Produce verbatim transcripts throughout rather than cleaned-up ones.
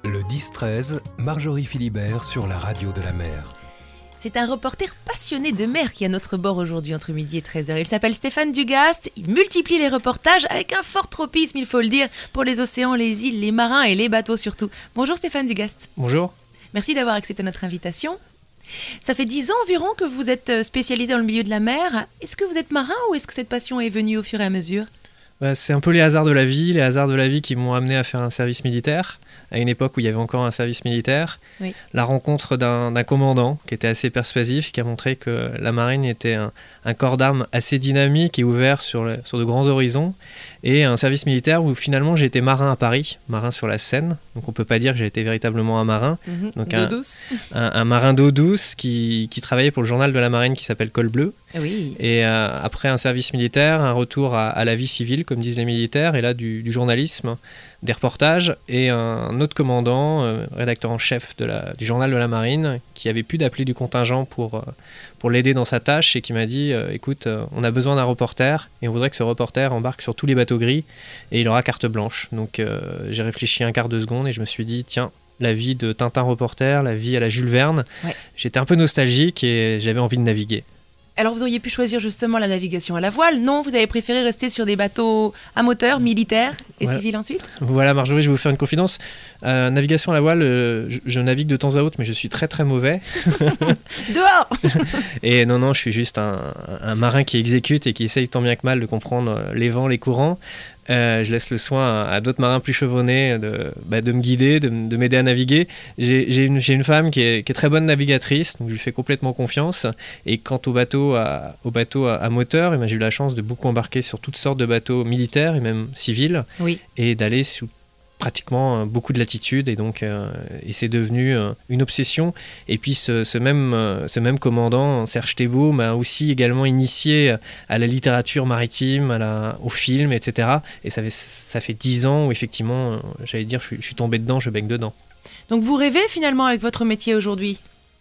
Le dix treize, Marjorie Philibert sur la radio de la mer. C'est un reporter passionné de mer qui est à notre bord aujourd'hui entre midi et treize heures. Il s'appelle Stéphane Dugast, il multiplie les reportages avec un fort tropisme, il faut le dire, pour les océans, les îles, les marins et les bateaux surtout. Bonjour Stéphane Dugast. Bonjour. Merci d'avoir accepté notre invitation. Ça fait dix ans environ que vous êtes spécialisé dans le milieu de la mer. Est-ce que vous êtes marin ou est-ce que cette passion est venue au fur et à mesure ? Bah, c'est un peu les hasards de la vie, les hasards de la vie qui m'ont amené à faire un service militaire, à une époque où il y avait encore un service militaire. Oui. La rencontre d'un, d'un commandant qui était assez persuasif, qui a montré que la marine était un, un corps d'armes assez dynamique et ouvert sur, le, sur de grands horizons. Et un service militaire où finalement j'ai été marin à Paris, marin sur la Seine. Donc on ne peut pas dire que j'ai été véritablement un marin. Mmh, Donc d'eau un, douce. Un, un marin d'eau douce qui, qui travaillait pour le journal de la marine qui s'appelle Col Bleu. Oui. Et euh, après un service militaire, un retour à, à la vie civile, comme disent les militaires, et là du, du journalisme, des reportages, et un autre commandant, euh, rédacteur en chef de la, du journal de la marine, qui avait pu d'appeler du contingent pour, euh, pour l'aider dans sa tâche, et qui m'a dit euh, écoute, euh, on a besoin d'un reporter, et on voudrait que ce reporter embarque sur tous les bateaux gris, et il aura carte blanche. Donc euh, j'ai réfléchi un quart de seconde, et je me suis dit tiens, la vie de Tintin reporter, la vie à la Jules Verne, Ouais. J'étais un peu nostalgique, et j'avais envie de naviguer. Alors vous auriez pu choisir justement la navigation à la voile. Non, vous avez préféré rester sur des bateaux à moteur, militaires et Ouais. civils ensuite. Voilà Marjorie, je vais vous faire une confidence. Euh, navigation à la voile, euh, je, je navigue de temps à autre, mais je suis très très mauvais. Dehors. Et non, non, je suis juste un, un marin qui exécute et qui essaye tant bien que mal de comprendre les vents, les courants. Euh, je laisse le soin à, à d'autres marins plus chevronnés de, bah, de me guider, de, de m'aider à naviguer. J'ai, j'ai, une, j'ai une femme qui est, qui est très bonne navigatrice, donc je lui fais complètement confiance. Et quant au bateau à, au bateau à, à moteur, eh ben, j'ai eu la chance de beaucoup embarquer sur toutes sortes de bateaux militaires et même civils, Oui. et d'aller sous pratiquement euh, beaucoup de latitude, et donc euh, et c'est devenu euh, une obsession. Et puis ce, ce, même, euh, ce même commandant, Serge Thébault, m'a aussi également initié à la littérature maritime, à la, au film, et cetera. Et ça fait, ça fait dix ans où effectivement, euh, j'allais dire, je suis, je suis tombé dedans, je baigne dedans. Donc vous rêvez finalement avec votre métier aujourd'hui ?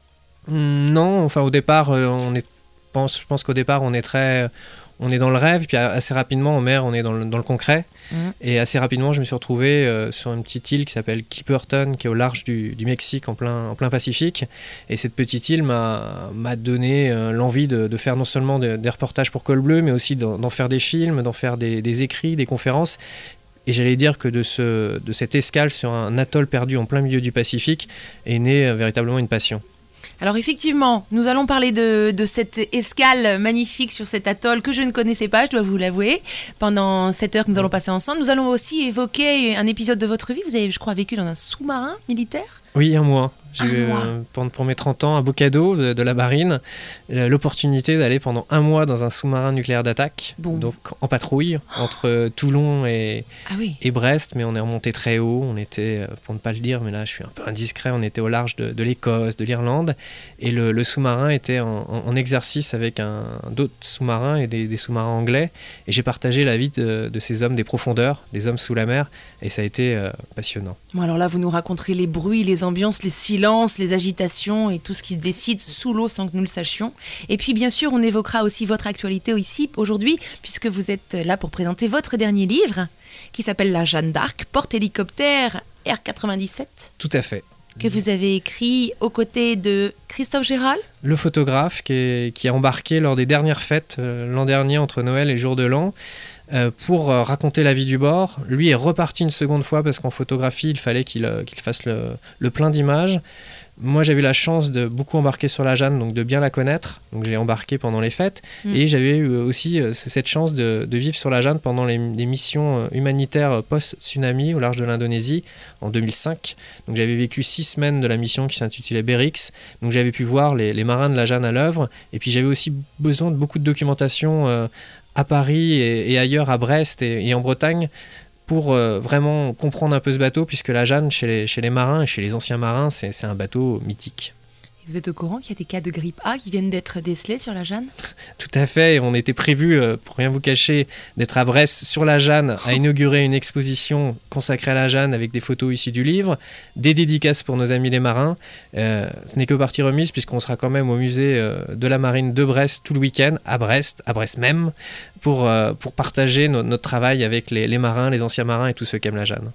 Hum, non, enfin au départ, euh, on est, pense, je pense qu'au départ on est très... On est dans le rêve, puis assez rapidement en mer, on est dans le, dans le concret. Mmh. Et assez rapidement, je me suis retrouvé euh, sur une petite île qui s'appelle Kipperton, qui est au large du, du Mexique, en plein, en plein Pacifique. Et cette petite île m'a, m'a donné euh, l'envie de, de faire non seulement de, des reportages pour Col Bleu, mais aussi d'en, d'en faire des films, d'en faire des, des écrits, des conférences. Et j'allais dire que de, ce, de cette escale sur un atoll perdu en plein milieu du Pacifique est née euh, véritablement une passion. Alors effectivement, nous allons parler de, de cette escale magnifique sur cet atoll que je ne connaissais pas, je dois vous l'avouer, pendant cette heure que nous allons passer ensemble. Nous allons aussi évoquer un épisode de votre vie. Vous avez, je crois, vécu dans un sous-marin militaire ? Oui, un mois. J'ai eu, mois. euh, pour, pour mes trente ans, un beau cadeau de, de la marine, euh, l'opportunité d'aller pendant un mois dans un sous-marin nucléaire d'attaque, Bon. donc en patrouille, entre euh, Toulon et, Ah oui. et Brest, mais on est remonté très haut. On était, euh, pour ne pas le dire, mais là je suis un peu indiscret, on était au large de, de l'Écosse, de l'Irlande, et le, le sous-marin était en, en, en exercice avec un, d'autres sous-marins et des, des sous-marins anglais, et j'ai partagé la vie de, de ces hommes des profondeurs, des hommes sous la mer, et ça a été euh, passionnant. Bon, alors là, vous nous raconterez les bruits, les ambiances, les silences, les agitations et tout ce qui se décide sous l'eau sans que nous le sachions. Et puis, bien sûr, on évoquera aussi votre actualité ici, aujourd'hui, puisque vous êtes là pour présenter votre dernier livre, qui s'appelle La Jeanne d'Arc, porte-hélicoptère R quatre-vingt-dix-sept, Tout à fait. que vous avez écrit aux côtés de Christophe Gérald. Le photographe qui, est, qui a embarqué lors des dernières fêtes euh, l'an dernier entre Noël et Jour de l'An euh, pour euh, raconter la vie du bord. Lui est reparti une seconde fois parce qu'en photographie il fallait qu'il, euh, qu'il fasse le, le plein d'images. Moi j'avais la chance de beaucoup embarquer sur la Jeanne, donc de bien la connaître, donc j'ai embarqué pendant les fêtes, mmh. et j'avais eu aussi euh, cette chance de, de vivre sur la Jeanne pendant les, les missions humanitaires post-tsunami au large de l'Indonésie en deux mille cinq. Donc j'avais vécu six semaines de la mission qui s'intitulait Berix, donc j'avais pu voir les, les marins de la Jeanne à l'œuvre, et puis j'avais aussi besoin de beaucoup de documentation euh, à Paris et, et ailleurs, à Brest et, et en Bretagne, pour euh, vraiment comprendre un peu ce bateau, puisque la Jeanne, chez les, chez les marins et chez les anciens marins, c'est, c'est un bateau mythique. Vous êtes au courant qu'il y a des cas de grippe A qui viennent d'être décelés sur la Jeanne ? Tout à fait, on était prévu, euh, pour rien vous cacher, d'être à Brest sur la Jeanne, à inaugurer une exposition consacrée à la Jeanne avec des photos issues du livre, des dédicaces pour nos amis les marins. Euh, ce n'est que partie remise, puisqu'on sera quand même au musée euh, de la marine de Brest tout le week-end, à Brest, à Brest même, pour, euh, pour partager no- notre travail avec les, les marins, les anciens marins et tous ceux qui aiment la Jeanne.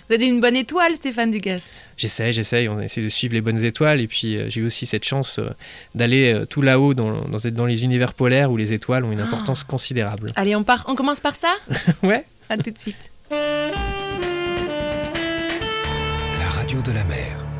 Vous êtes une bonne étoile, Stéphane Dugast. J'essaie, j'essaie, on essaie de suivre les bonnes étoiles. Et puis euh, j'ai eu aussi cette chance euh, d'aller euh, tout là-haut dans, dans, dans les univers polaires où les étoiles ont une importance oh. considérable. Allez, on, part, on commence par ça. Ouais. À tout de suite. La radio de la mer.